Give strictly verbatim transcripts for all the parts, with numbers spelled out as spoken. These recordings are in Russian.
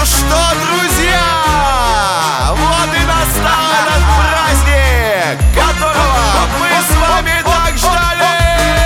Ну что, друзья, вот и настал этот праздник, которого мы с вами так ждали.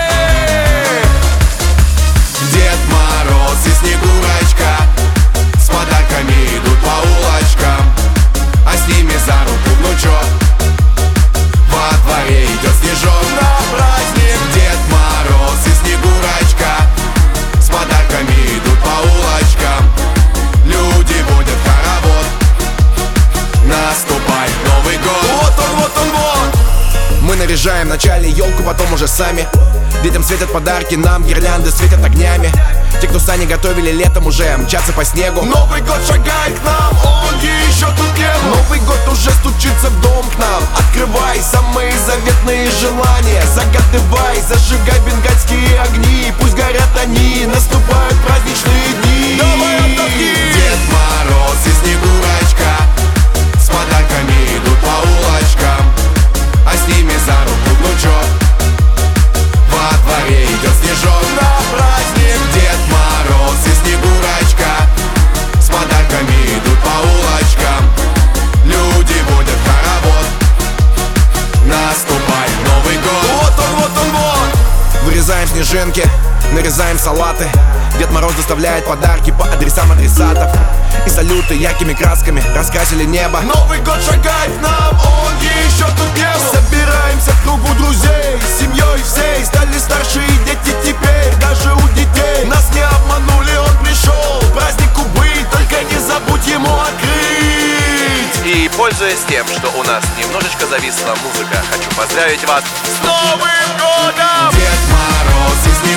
Дед Мороз и Снегурочка с подарками идут по улочкам, а с ними за руку внучок. Во дворе идет снежок На праздник Дед Мороз и Снегурочка с подарками идут по улочкам. Люди водят хоровод. Наступает Новый год. Вот он, вот он, вот. Мы наряжаем вначале елку, потом уже сами. Детям светят подарки, нам гирлянды светят огнями. Те, кто сани готовили летом, уже мчатся по снегу. Новый год шагает к нам, он еще тут не был. Новый год уже стучится в дом к нам. Открывай самые заветные желания, загадывай, зажигай бенгальские огни. Пусть горят они, наступают праздничные дни. Давай отдохни. Дед Мороз и Снегурочка с подарками идут по улочкам, а с ними за руку внучок. Во дворе идет снежок На праздник Дед Мороз и Снегурочка с подарками идут по улочкам. Люди водят хоровод. Наступает Новый год. Вот он, вот он, вот. Вырезаем снежинки, нарезаем салаты. Дед Мороз доставляет подарки по адресам адресатов. И салюты яркими красками раскрасили небо. Новый год шагает к нам, он еще тут не был. Собираемся в кругу друзей, с семьей всей. Стали старшие дети теперь, даже у детей. Нас не обманули, он пришел празднику быть, только не забудь ему открыть. И, пользуясь тем, что у нас немножечко зависла музыка, хочу поздравить вас С Новым годом! Дед Мороз и Снегурочка